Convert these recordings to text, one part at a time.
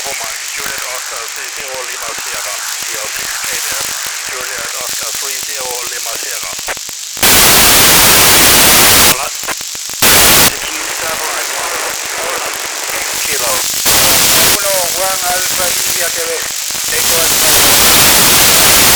Bravo Mike, Juliet Oscar 30 Lima Sierra, CL688, Juliet Oscar 30 Lima Sierra. Alright. Secure satellite, 1 kilo. 1 Alpha India Quebec, take one.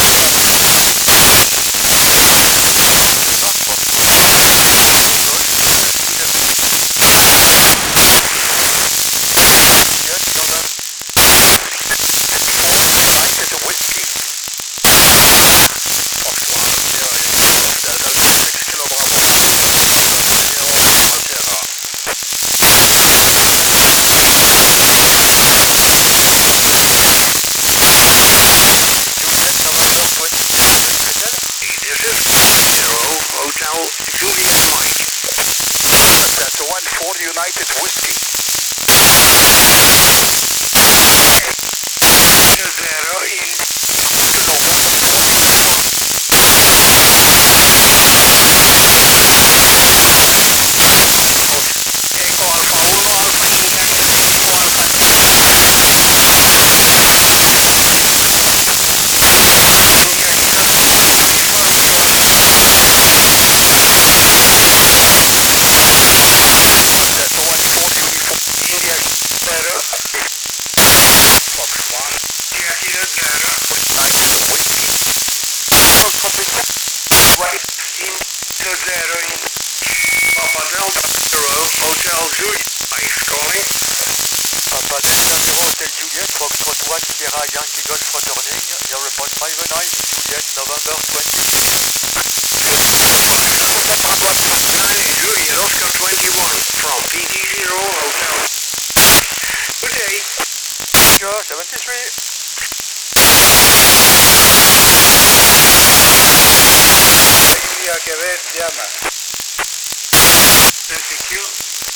Hotel Juliet Mike. That's 1 for United Whiskey. 0 in Echo Alpha, Olo Alpha India, Echo Alpha. Juliet Hotel Juliet Mike calling. Papa Delta to Hotel Juliet, Foxtrot 1 Sierra Yankee Golf returning, your report 59 in Juliet, November 26. Juliet Oscar 21 from PD0 Hotel. Good day. Sure, 73. India Quebec, llama. Secure.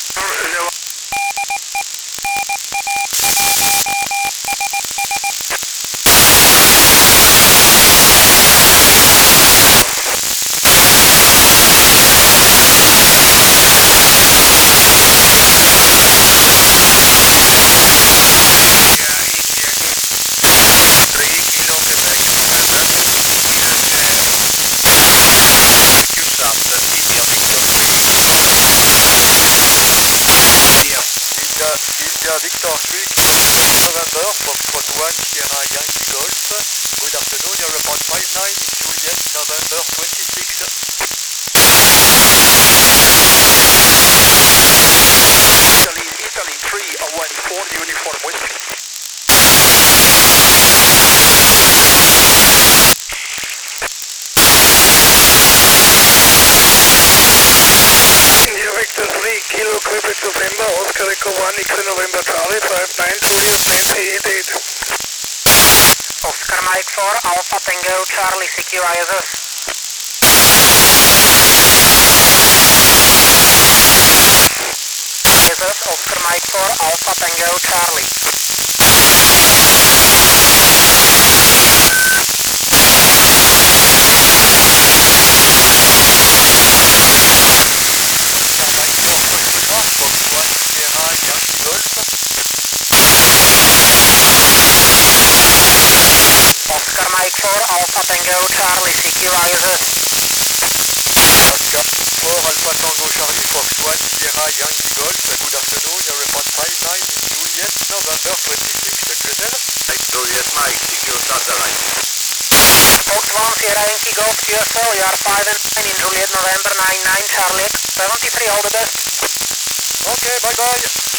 India Victor 3 November, Foxtrot 1 Sierra Yankee Golf. Good afternoon, your report 59 in Juliet, November 26. Italy 3 or 1 for uniform whiskey. India Victor 3, Kilo Quebec November, Oscar Echo 1, X November Charlie, 59 Juliet 988. Oscar Mike 4, Alpha Tango Charlie, secure ISS. ISS, Oscar Mike 4, Alpha Tango Charlie. Oscar Mike 4, Alpha Tango Charlie, secure ISS. Oscar 4 Alpha Tango Charlie, Fox 1 Sierra Yankee Golf. Good afternoon, your report 59 in Juliet, November 26. Gretel. Juliet Mike, secure satellite. Fox 1 Sierra Yankee Golf QSL, you are 5 and 9 in Juliet, November 99 Charlie, 73, all the best. Okay, bye bye.